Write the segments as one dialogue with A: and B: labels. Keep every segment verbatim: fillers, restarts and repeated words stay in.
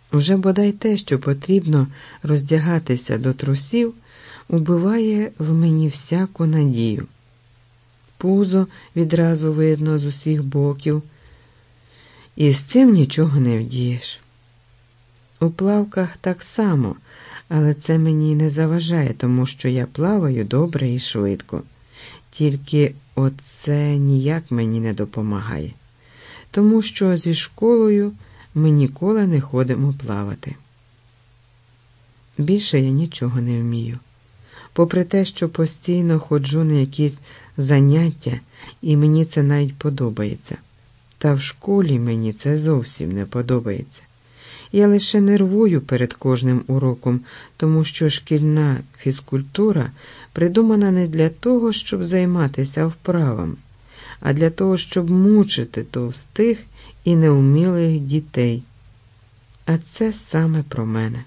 A: Уже бодай те, що потрібно роздягатися до трусів, убиває в мені всяку надію. Пузо відразу видно з усіх боків, і з цим нічого не вдієш. У плавках так само, але це мені не заважає, тому що я плаваю добре і швидко. Тільки оце ніяк мені не допомагає, тому що зі школою ми ніколи не ходимо плавати. Більше я нічого не вмію. Попри те, що постійно ходжу на якісь заняття, і мені це навіть подобається. Та в школі мені це зовсім не подобається. Я лише нервую перед кожним уроком, тому що шкільна фізкультура придумана не для того, щоб займатися вправами, а для того, щоб мучити товстих і неумілих дітей. А це саме про мене.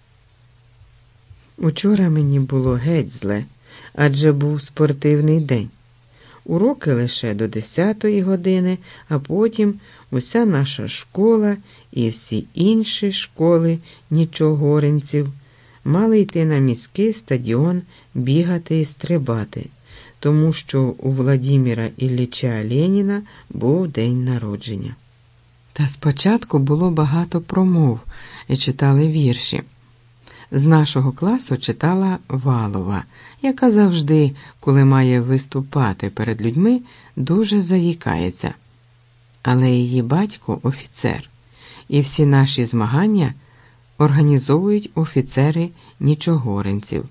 A: Учора мені було геть зле, адже був спортивний день. Уроки лише до десятої години, а потім уся наша школа і всі інші школи нічогоринців мали йти на міський стадіон бігати і стрибати, тому що у Владимира Ілліча Леніна був день народження. Та спочатку було багато промов і читали вірші. З нашого класу читала Валова, яка завжди, коли має виступати перед людьми, дуже заїкається. Але її батько – офіцер, і всі наші змагання організовують офіцери нічогоринців.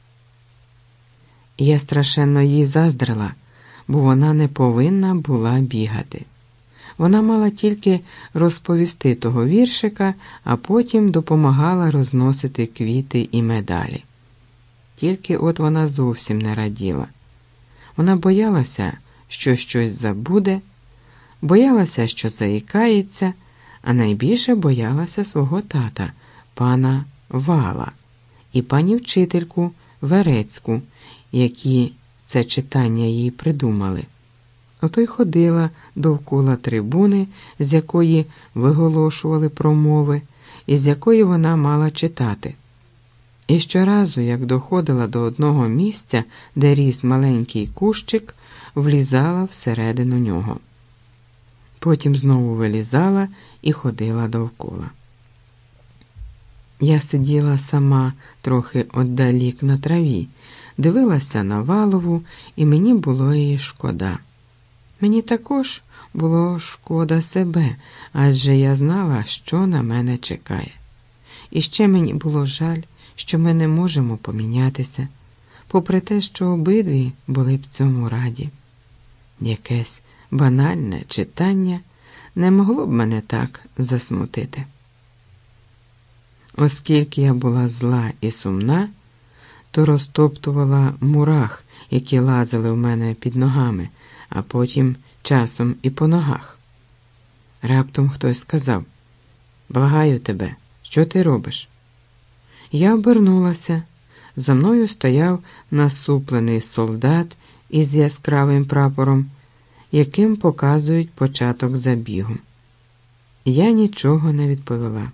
A: Я страшенно їй заздрила, бо вона не повинна була бігати. Вона мала тільки розповісти того віршика, а потім допомагала розносити квіти і медалі. Тільки от вона зовсім не раділа. Вона боялася, що щось забуде, боялася, що заїкається, а найбільше боялася свого тата, пана Вала, і пані вчительку Верецьку, які це читання їй придумали. Ото й ходила довкола трибуни, з якої виголошували промови, і з якої вона мала читати. І щоразу, як доходила до одного місця, де ріс маленький кущик, влізала всередину нього. Потім знову вилізала і ходила довкола. Я сиділа сама трохи отдалік на траві, дивилася на Валову, і мені було її шкода. Мені також було шкода себе, адже я знала, що на мене чекає. І ще мені було жаль, що ми не можемо помінятися, попри те, що обидві були в цьому раді. Якесь банальне читання не могло б мене так засмутити. Оскільки я була зла і сумна, то розтоптувала мурах, які лазили в мене під ногами, а потім часом і по ногах. Раптом хтось сказав: «Благаю тебе, що ти робиш?» Я обернулася. За мною стояв насуплений солдат із яскравим прапором, яким показують початок забігу. Я нічого не відповіла.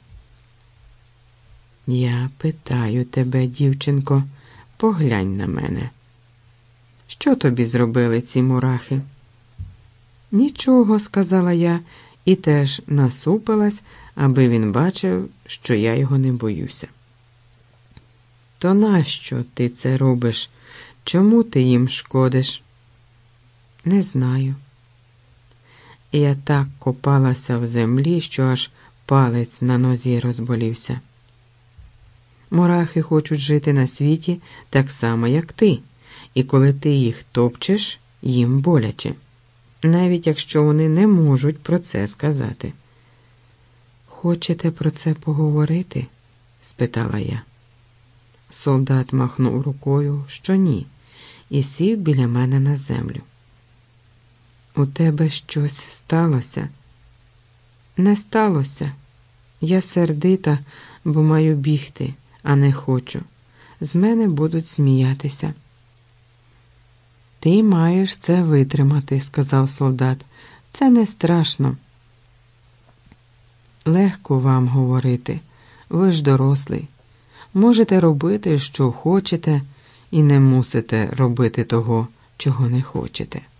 A: «Я питаю тебе, дівчинко, поглянь на мене. Що тобі зробили ці мурахи?» «Нічого», – сказала я, і теж насупилась, аби він бачив, що я його не боюся. «То нащо ти це робиш? Чому ти їм шкодиш?» «Не знаю». Я так копалася в землі, що аж палець на нозі розболівся. «Мурахи хочуть жити на світі так само, як ти, і коли ти їх топчеш, їм боляче, навіть якщо вони не можуть про це сказати». «Хочете про це поговорити?» – спитала я. Солдат махнув рукою, що ні, і сів біля мене на землю. «У тебе щось сталося?» «Не сталося. Я сердита, бо маю бігти, а не хочу. З мене будуть сміятися». «Ти маєш це витримати», – сказав солдат. «Це не страшно». «Легко вам говорити, Ви ж дорослий. Можете робити, що хочете, і не мусите робити того, чого не хочете.